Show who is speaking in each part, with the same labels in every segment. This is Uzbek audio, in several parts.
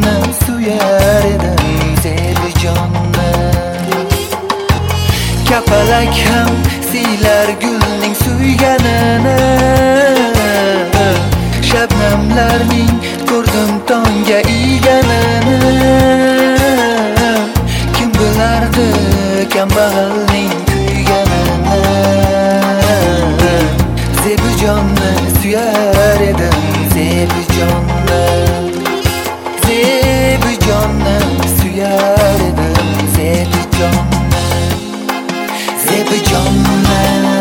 Speaker 1: Zebijonni suyar edim, Zebijonni. Kapalak ham siylar gulning suyganini. Shabnamlarning ko'rdim tongga iganini. Kim bilardi kambag'alning kuyganini. Zebijonni suyar edim, Zebijonni. Zebijonni suyar edim, Zebijonni. Zebijonni,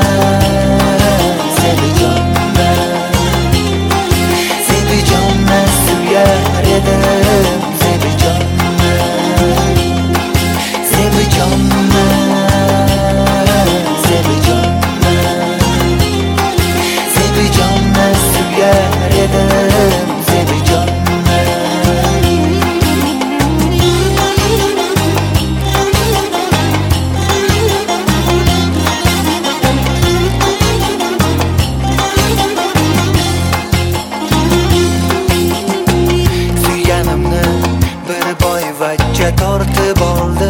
Speaker 1: Zebijonni. Zebijonni suyar edim, Zebijonni. Zebijonni, Zebijonni. Zebijonni suyar edim, Zebijonni. Vajja tortib oldi,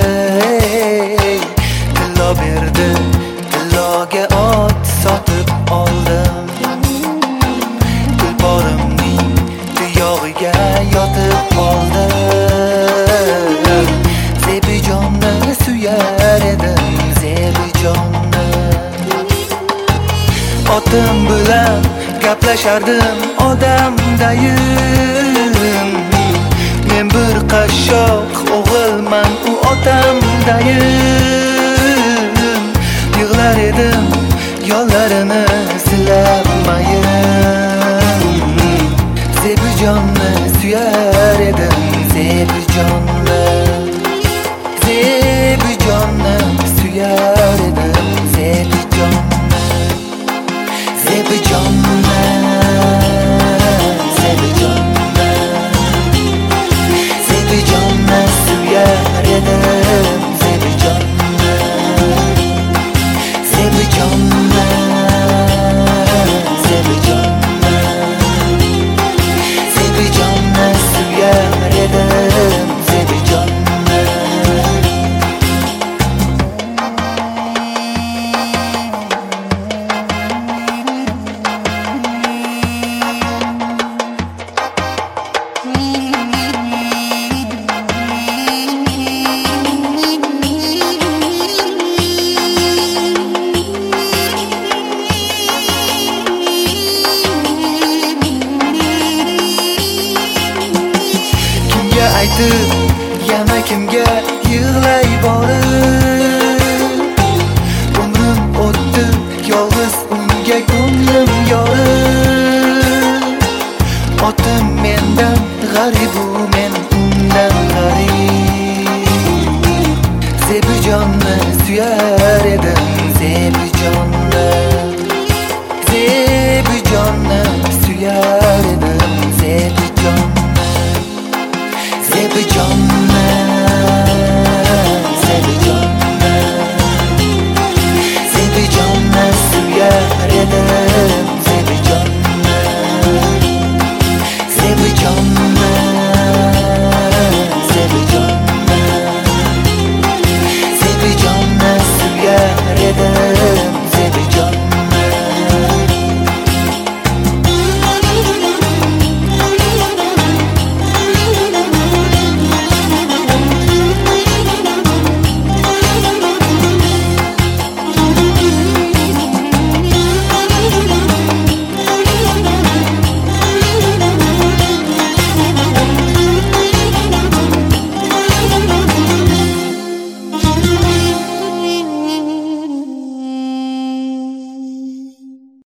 Speaker 1: tillo berdi, tilloga ot sotib oldim. Tulporimning tuyog'iga yotib qoldim. Zebijonni suyar edim, Zebijonni. Otim bilan gaplashardim odamdayim. Men bir qashshoq o'g'ilman, u otamdayim. Yig'lar edim yollarini silamayim. Zebijonni suyar edim, Zebijonni. Zebijonni suyar edim, Zebijonni. Zebijonni, Zebijonni. Zebijonni suyar edim, Zebijonni. Zebijonni, Zebijonni. Zebijonni suyar edim, Zebijonni. Aytib yana kimga yig'lay borib,